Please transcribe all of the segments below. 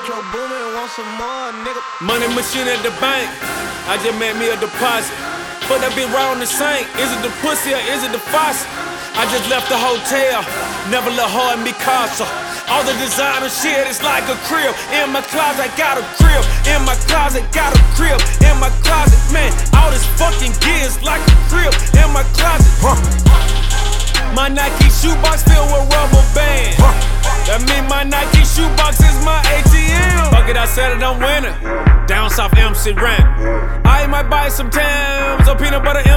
Metro Boomin want some more, nigga. Money machine at the bank, I just made me a deposit. But that be right on the sink. Is it the pussy or is it the faucet? I just left the hotel, never let her in me casa. All the designer shit is like a crib. In my closet, got a crib. In my closet, got a crib. In my closet, man, all this fucking gear is like a crib. In my closet, my Nike shoebox filled with rubber bands. That mean my Nike shoebox is my ATM. Fuck it, I said it, I'm winning. Down south MC rent. I might buy some Timbs or peanut butter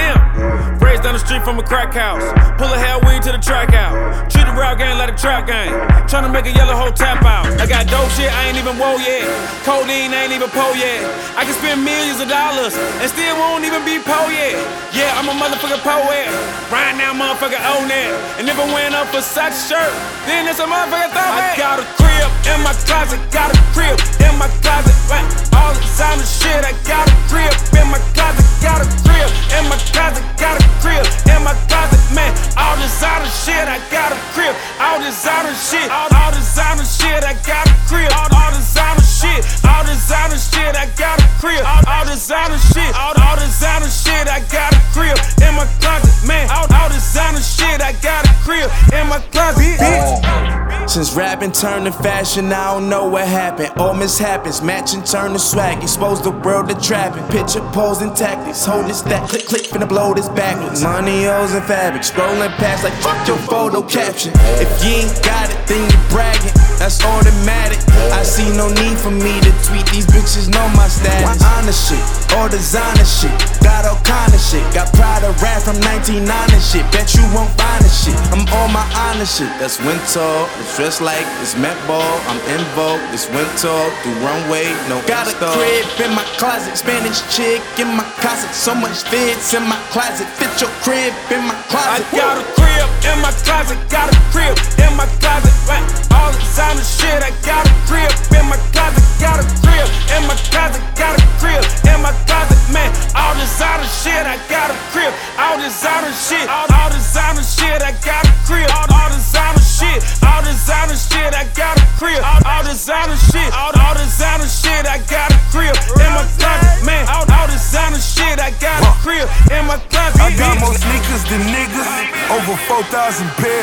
MCM. Raised down the street from a crack house. Pull a hair weed to the track out. Treat the rap game like a trap game. Tryna make a yellow hoe tap out. I got dope shit, I ain't even woe yet. Codeine, I ain't even po yet. I can spend millions of dollars and still won't even be po yet. Yeah, I'm a motherfucking poet. Right now, motherfucker own it. And if I went up for such shirt, then it's a motherfucker throwback. I got a crib in my closet, got a crib in my closet. All the designer shit, I got a crib in my closet, got a crib in my closet, got a crib in my closet, man. All designer shit, I got a crib. All designer shit, all designer shit, I got a crib. All designer shit, all designer shit, I got a crib. All designer shit, all designer shit, I got a crib in my closet, man. All designer shit, I got a crib in my closet, bitch. Since rapping turned to fashion, I don't know what happened. All mishaps, matching turn to swag. Expose the world to trapping. Picture posing tactics. Hold this stack, click, click, finna blow this backwards. Money, O's, and fabric. Scrolling past like fuck your photo caption. If you ain't got it, then you bragging. That's automatic. I see no need for me to tweet. These bitches know my status. Honest shit, all designer shit. Got all kind of shit. Got pride of rap from 1990 shit. Bet you won't find the shit. I'm on my honest shit. That's winter. It's dressed like it's Met Ball. I'm in vogue. It's winter. Do runway. No. Got a crib in my closet. Spanish chick in my closet. So much fits in my closet. Fit your crib in my closet. I got a crib in my closet. Got a crib in my closet. All the designer shit. I got a crib in my closet. Got a crib in my closet. Got a crib in my closet, man. All designer shit. I got a crib. All designer shit. All designer shit. I got a crib. All designer shit. All designer shit. I got a crib. All designer shit. All designer shit. I got a crib in my closet, man. All designer shit. I got a crib in my closet. I got more sneakers than niggas. Over 4,000 pair.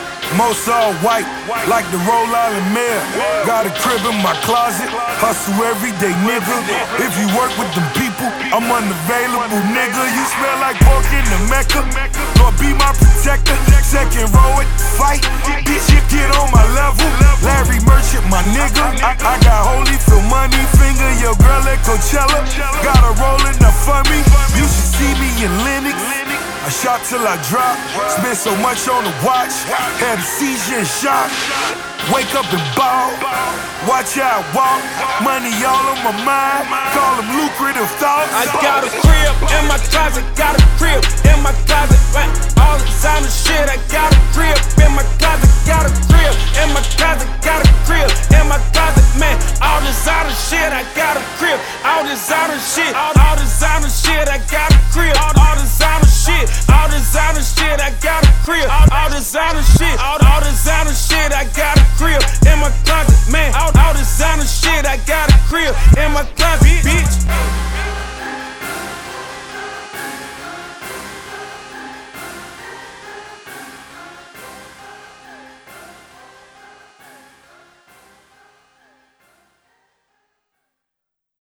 Most all white, like the Rhode Island Mayor. Got a crib in my closet, hustle every day, nigga. If you work with them people, I'm unavailable, nigga. You smell like pork in the Mecca. Lord, be my protector. Second row at the fight. Bitch, you get on my level. Larry Merchant, my nigga. I got Holyfield money, finger your girl at Coachella. Got her rolling up for me. You should see me in Lennox. I shot till I drop, spent so much on the watch, had a seizure and shock. Wake up and ball, watch how I walk, money all on my mind, call them lucrative thoughts. I got a crib in my closet, got a crib in my closet, all designer shit. I got a crib in my closet, got a crib in my closet, got a crib in my closet, man. All designer shit, I got a crib, all designer shit, all designer shit. I got a crib, all designer shit, all designer shit. I got a crib, all designer shit, all designer shit. I got a crib in my closet, man. All designer shit. I got a crib in my closet.